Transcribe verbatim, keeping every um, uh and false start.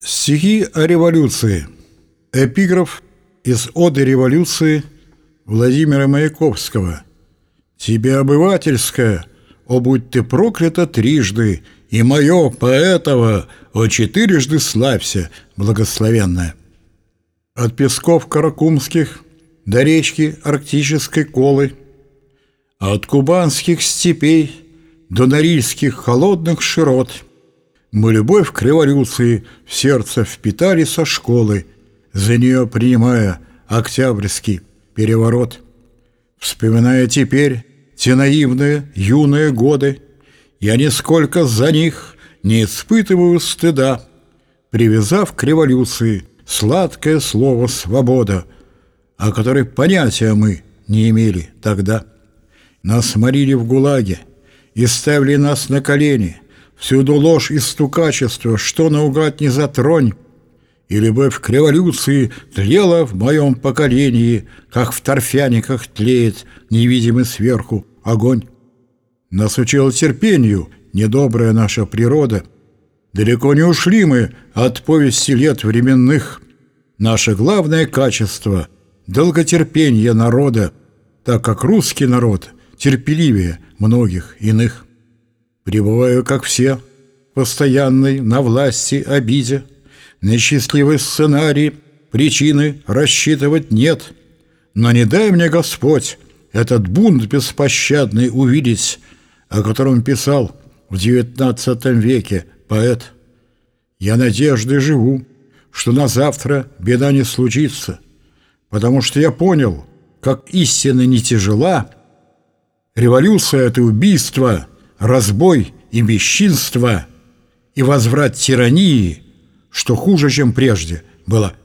Стихи о революции. Эпиграф из «Оды революции» Владимира Маяковского. «Тебе, обывательская, о, будь ты проклята трижды, и мое поэтово, о, четырежды славься, благословенная». От песков каракумских до речки Арктической Колы, от кубанских степей до норильских холодных широт мы любовь к революции в сердце впитали со школы, за нее принимая Октябрьский переворот. Вспоминая теперь те наивные юные годы, я нисколько за них не испытываю стыда, привязав к революции сладкое слово «свобода», о которой понятия мы не имели тогда. Нас морили в ГУЛАГе и ставили нас на колени, всюду ложь и стукачество, что наугад не затронь, и любовь к революции тлела в моем поколении, как в торфяниках тлеет невидимый сверху огонь. Нас учила терпению недобрая наша природа. Далеко не ушли мы от повести лет временных. Наше главное качество — долготерпение народа, так как русский народ терпеливее многих иных. Пребываю, как все, постоянной на власти обиде, на счастливый сценарий причины рассчитывать нет. Но не дай мне, Господь, этот бунт беспощадный увидеть, о котором писал в девятнадцатом веке поэт. Я надеждой живу, что на завтра беда не случится, потому что я понял, как истинно не тяжела революция — это убийство, разбой и бесчинство, и возврат тирании, что хуже, чем прежде было.